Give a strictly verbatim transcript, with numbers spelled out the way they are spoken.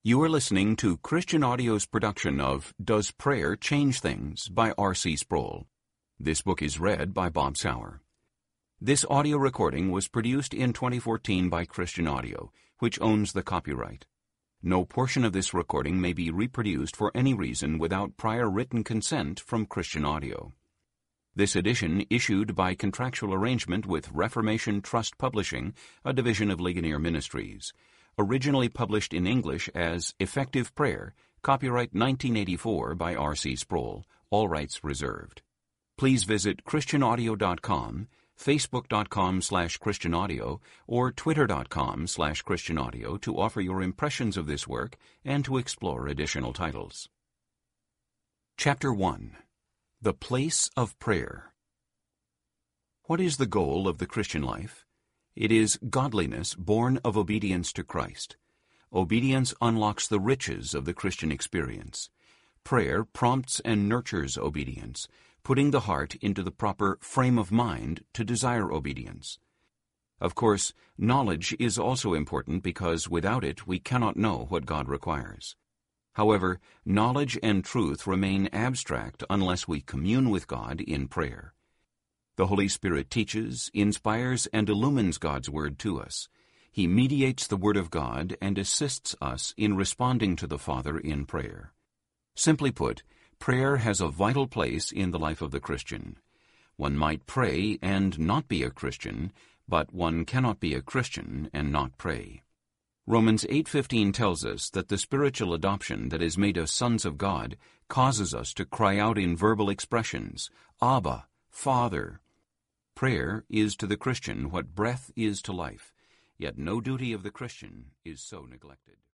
You are listening to Christian Audio's production of Does Prayer Change Things by R C Sproul. This book is read by Bob Sauer. This audio recording was produced in twenty fourteen by Christian Audio, which owns the copyright. No portion of this recording may be reproduced for any reason without prior written consent from Christian Audio. This edition issued by contractual arrangement with Reformation Trust Publishing, a division of Ligonier Ministries. Originally published in English as Effective Prayer, copyright nineteen eighty-four by R C Sproul, all rights reserved. Please visit christian audio dot com, facebook dot com slash christian audio, or twitter dot com slash christian audio to offer your impressions of this work and to explore additional titles. Chapter one. The Place of Prayer. What is the goal of the Christian life? It is godliness born of obedience to Christ. Obedience unlocks the riches of the Christian experience. Prayer prompts and nurtures obedience, putting the heart into the proper frame of mind to desire obedience. Of course, knowledge is also important because without it we cannot know what God requires. However, knowledge and truth remain abstract unless we commune with God in prayer. The Holy Spirit teaches, inspires, and illumines God's Word to us. He mediates the Word of God and assists us in responding to the Father in prayer. Simply put, prayer has a vital place in the life of the Christian. One might pray and not be a Christian, but one cannot be a Christian and not pray. Romans eight fifteen tells us that the spiritual adoption that has made us sons of God causes us to cry out in verbal expressions, Abba, Father. Prayer is to the Christian what breath is to life, yet no duty of the Christian is so neglected.